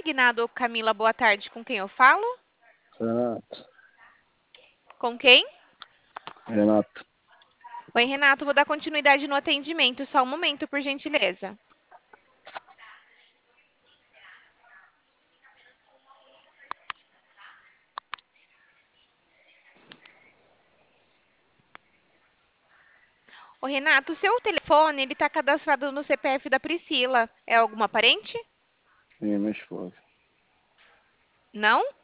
consignado Camila, boa tarde, com quem eu falo? Renato, Com quem? Renato, Oi, Renato, vou dar continuidade no atendimento, só um momento, por gentileza. Ô, Renato, o seu telefone, ele tá cadastrado no CPF da Priscila. É alguma parente? minha esposa. Não?